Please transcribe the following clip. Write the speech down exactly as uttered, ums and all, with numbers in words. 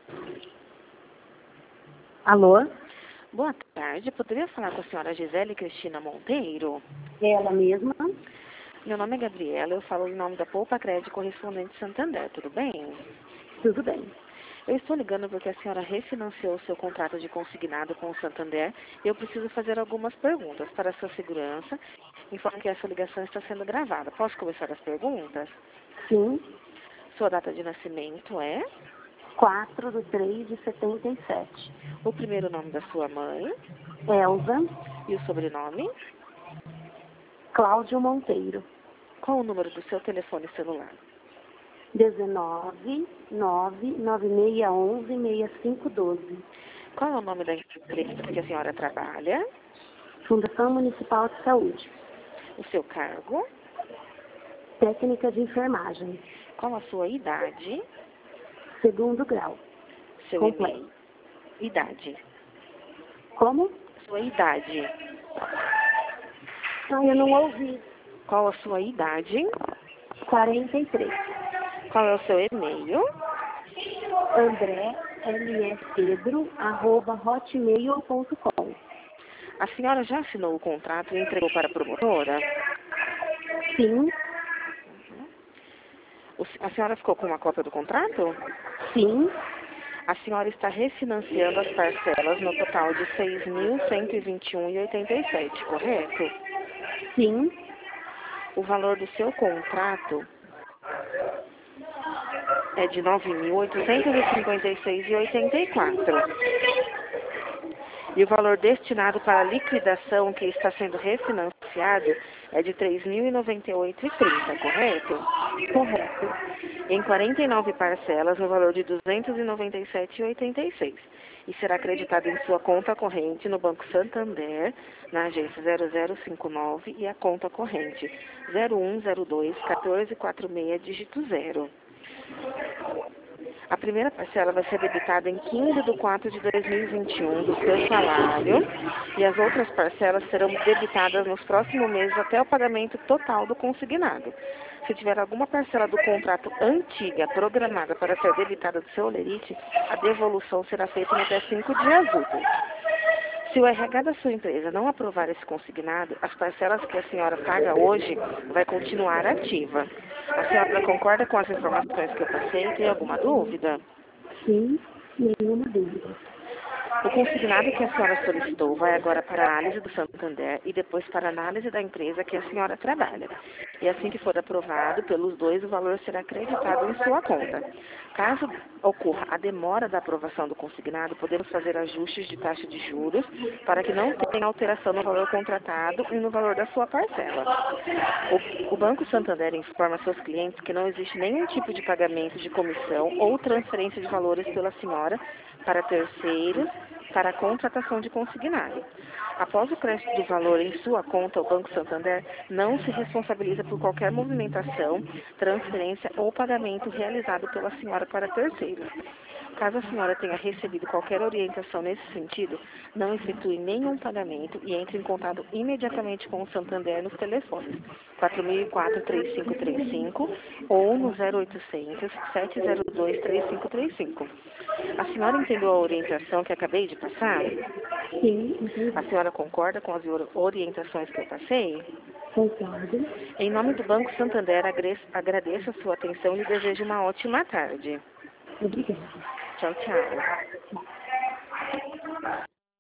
Alô? Boa tarde, poderia falar com a senhora Gisele Cristina Monteiro? Ela mesma? Meu nome é Gabriela, eu falo em nome da Poupa Crédito Correspondente Santander, tudo bem? Tudo bem. Eu estou ligando porque a senhora refinanciou o seu contrato de consignado com o Santander e eu preciso fazer algumas perguntas para a sua segurança. Informo que essa ligação está sendo gravada. Posso começar as perguntas? Sim. Sua data de nascimento é? quatro de três de setenta e sete. O primeiro nome da sua mãe? Elza E o sobrenome? Cláudio Monteiro. Qual o número do seu telefone celular? dezenove, nove, nove seis um um, seis cinco um dois. Qual é o nome da empresa que a senhora trabalha? Fundação Municipal de Saúde. O seu cargo? Técnica de enfermagem. Qual a sua idade? Segundo grau. Seu Completo. e-mail? Idade. Como? Sua idade. Ah, eu não ouvi. Qual a sua idade? quarenta e três. Qual é o seu e-mail? André L S Pedro, arroba hotmail ponto com. A senhora já assinou o contrato e entregou para a promotora? Sim. O- A senhora ficou com uma cópia do contrato? Sim. A senhora está refinanciando as parcelas no total de seis mil cento e vinte e um reais e oitenta e sete centavos, correto? Sim. O valor do seu contrato é de nove mil oitocentos e cinquenta e seis reais e oitenta e quatro centavos. E o valor destinado para a liquidação que está sendo refinanciado é de três mil e noventa e oito reais e trinta centavos, correto? Correto. Em quarenta e nove parcelas, no valor de duzentos e noventa e sete reais e oitenta e seis centavos. E será acreditado em sua conta corrente no Banco Santander, na agência zero zero cinco nove e a conta corrente zero um zero dois, um quatro quatro seis, dígito zero. A primeira parcela vai ser debitada em quinze de quatro de dois mil e vinte e um do seu salário e as outras parcelas serão debitadas nos próximos meses até o pagamento total do consignado. Se tiver alguma parcela do contrato antiga programada para ser debitada do seu holerite, a devolução será feita em até cinco dias úteis. Se o R H da sua empresa não aprovar esse consignado, as parcelas que a senhora paga hoje vai continuar ativa. A senhora concorda com as informações que eu passei? Tem alguma dúvida? Sim. Nenhuma dúvida. O consignado que a senhora solicitou vai agora para a análise do Santander e depois para a análise da empresa que a senhora trabalha. E assim que for aprovado pelos dois, o valor será acreditado em sua conta. Caso ocorra a demora da aprovação do consignado, podemos fazer ajustes de taxa de juros para que não tenha alteração no valor contratado e no valor da sua parcela. O, o Banco Santander informa seus clientes que não existe nenhum tipo de pagamento de comissão ou transferência de valores pela senhora para terceiros para a contratação de consignado. Após o crédito do valor em sua conta, o Banco Santander não se responsabiliza por qualquer movimentação, transferência ou pagamento realizado pela senhora para terceiros. Caso a senhora tenha recebido qualquer orientação nesse sentido, não efetue nenhum pagamento e entre em contato imediatamente com o Santander nos telefones quatro mil e quatro, três cinco três cinco ou no zero oitocentos, sete zero dois, três cinco três cinco. A senhora entendeu a orientação que acabei de passar? Sim. Entendi. A senhora concorda com as orientações que eu passei? Concordo. Em nome do Banco Santander, agradeço a sua atenção e lhe desejo uma ótima tarde. Obrigada. Tchau, tchau.